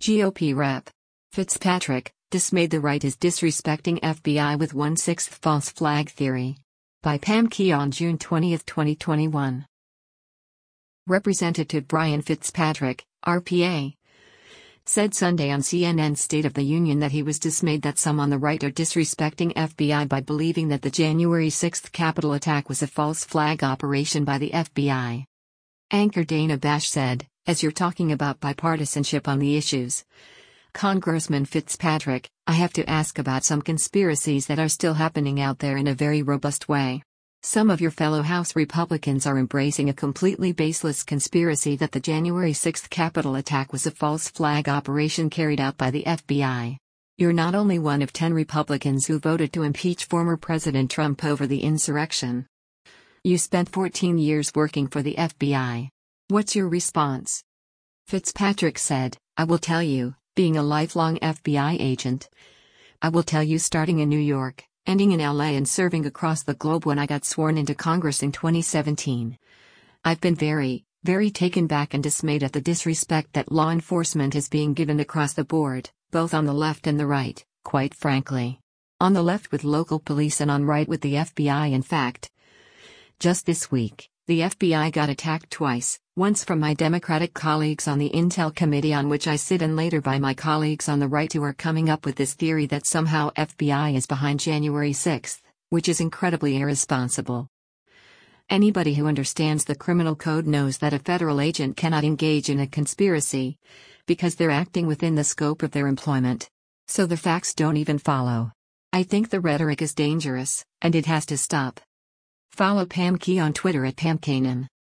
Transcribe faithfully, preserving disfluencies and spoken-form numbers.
G O P Rep Fitzpatrick, dismayed the right is disrespecting F B I with one-sixth false flag theory. By Pam Keon, June twentieth, twenty twenty-one. Representative Brian Fitzpatrick, R P A, said Sunday on C N N's State of the Union that he was dismayed that some on the right are disrespecting F B I by believing that the January sixth Capitol attack was a false flag operation by the F B I. Anchor Dana Bash said, "As you're talking about bipartisanship on the issues, Congressman Fitzpatrick, I have to ask about some conspiracies that are still happening out there in a very robust way. Some of your fellow House Republicans are embracing a completely baseless conspiracy that the January sixth Capitol attack was a false flag operation carried out by the F B I. You're not only one of ten Republicans who voted to impeach former President Trump over the insurrection. You spent fourteen years working for the F B I. What's your response?" Fitzpatrick said, "I will tell you, being a lifelong F B I agent. I will tell you, starting in New York, ending in L A and serving across the globe when I got sworn into Congress in twenty seventeen. I've been very, very taken back and dismayed at the disrespect that law enforcement is being given across the board, both on the left and the right, quite frankly. On the left with local police and on right with the F B I. In fact, just this week, the F B I got attacked twice, once from my Democratic colleagues on the Intel Committee on which I sit and later by my colleagues on the right who are coming up with this theory that somehow F B I is behind January sixth, which is incredibly irresponsible. Anybody who understands the criminal code knows that a federal agent cannot engage in a conspiracy, because they're acting within the scope of their employment. So the facts don't even follow. I think the rhetoric is dangerous, and it has to stop." Follow Pam Key on Twitter at Pam Kanan.